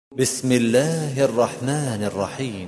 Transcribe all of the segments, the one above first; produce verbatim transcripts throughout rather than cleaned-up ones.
بسم الله الرحمن الرحيم.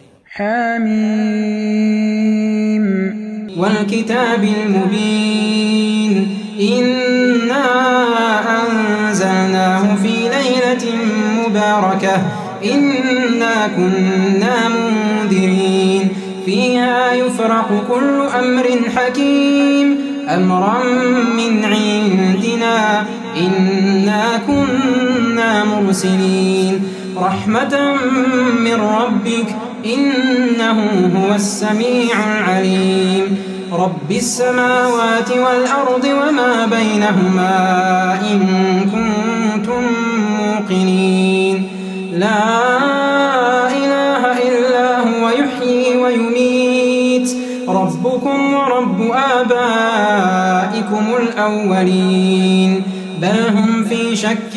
حميم والكتاب المبين إنا أنزلناه في ليلة مباركة إنا كنا منذرين فيها يفرق كل أمر حكيم أمرا من عندنا إنا كنا مرسلين رحمة من ربك إنه هو السميع العليم رب السماوات والأرض وما بينهما إن كنتم موقنين لا إله إلا هو يحيي ويميت ربكم ورب آبائكم الأولين بل هم في شك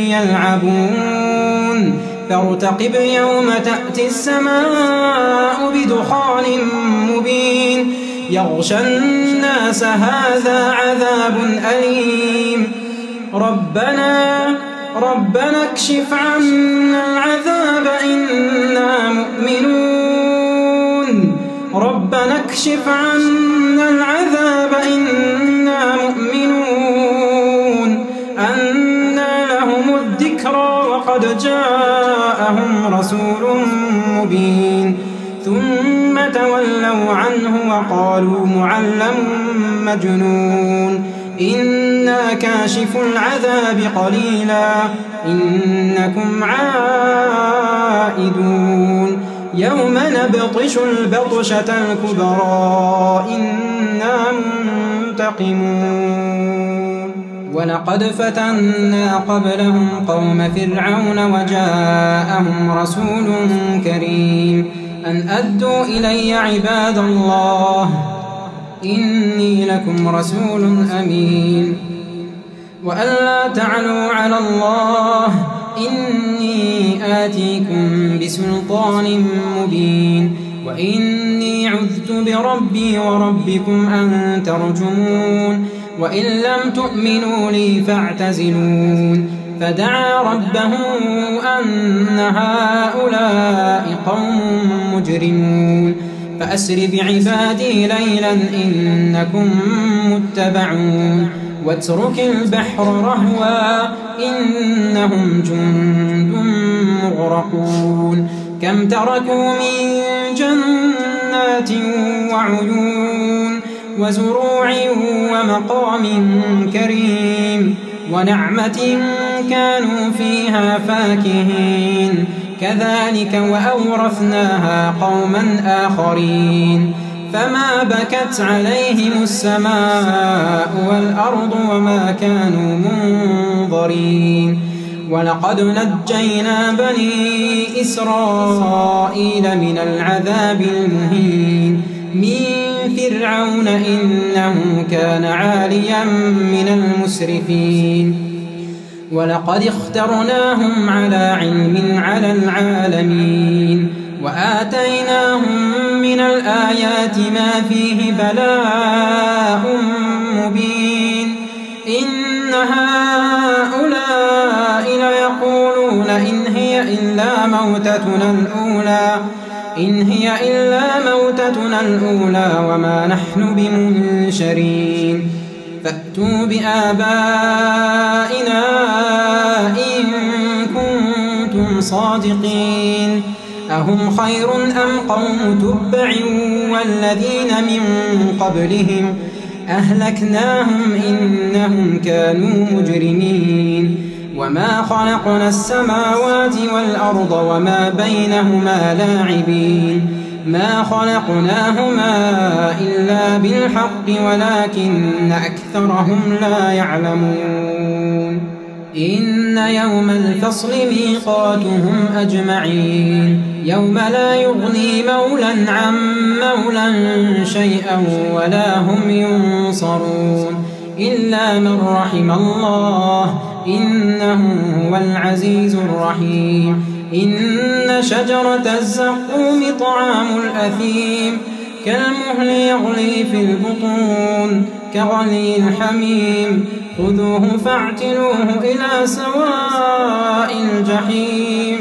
يلعبون فارتقب يوم تأتي السماء بدخان مبين يغشى الناس هذا عذاب أليم ربنا ربنا اكشف عنا العذاب إنا مؤمنون ربنا اكشف عنا العذاب إنا مؤمنون أنى لهم الذكرى وقد جاءهم رسول مبين ثم تولوا عنه وقالوا معلم مجنون إنا كاشف العذاب قليلا إنكم عائدون يوم نبطش البطشة الكبرى إنا منتقمون ولقد فتنا قبلهم قوم فرعون وجاءهم رسول كريم أن أدوا إلي عباد الله إني لكم رسول أمين وألا تعلوا على الله إني آتيكم بسلطان مبين وإني عذت بربي وربكم أن ترجمون وإن لم تؤمنوا لي فاعتزلون فدعا ربه أن هؤلاء قوم مجرمون فأسر بعبادي ليلا إنكم متبعون واترك البحر رهوا إنهم جند مغرقون كم تركوا من جنات وعيون وزروع ومقام كريم ونعمة كانوا فيها فاكهين كذلك وأورثناها قوما آخرين فما بكت عليهم السماء والأرض وما كانوا منظرين ولقد نجينا بني إسرائيل من العذاب المهين من فرعون إنه كان عاليا من المسرفين ولقد اخترناهم على علم على العالمين وآتيناهم من الآيات ما فيه بلاء مبين إن هؤلاء ليقولون إن هي إلا موتتنا الأولى إن هي إلا موتتنا الأولى وما نحن بمنشرين فأتوا بآبائنا إن كنتم صادقين أهم خير أم قوم تبع والذين من قبلهم أهلكناهم إنهم كانوا مجرمين وما خلقنا السماوات والأرض وما بينهما لاعبين ما خلقناهما إلا بالحق ولكن أكثرهم لا يعلمون إن يوم الفصل ميقاتهم أجمعين يوم لا يغني مولا عن مولا شيئا ولا هم ينصرون إلا من رحم الله إنه هو العزيز الرحيم إن شجرة الزقوم طعام الأثيم كالمهل يغلي في البطون كغلي الحميم خذوه فاعتلوه إلى سواء الجحيم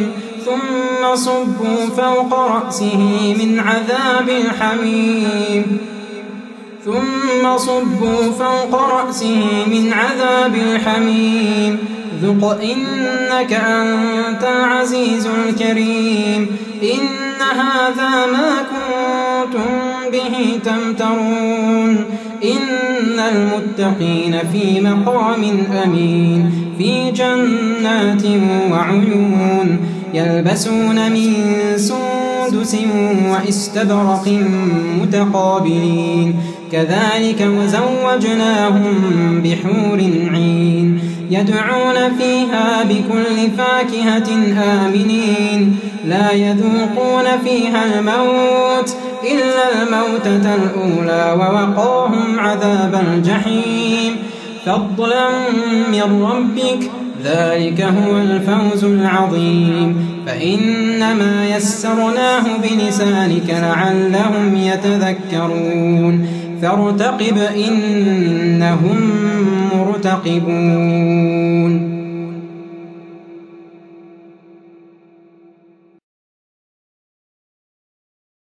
ثم صبوا فوق رأسه من عذاب الحميم ثم صبوا فوق رأسه من عذاب الحميم ذق إنك أنت العزيز الكريم إن هذا ما كنتم به تمترون إن المتقين في مقام أمين في جنات وعيون يلبسون من سندس وإستبرق متقابلين كذلك وزوجناهم بحور عين يدعون فيها بكل فاكهة آمنين لا يذوقون فيها الموت إلا الموتة الأولى ووقاهم عذاب الجحيم فضلا من ربك ذلك هو الفوز العظيم فإنما يسرناه بلسانك لعلهم يتذكرون فارتقب إنهم مرتقبون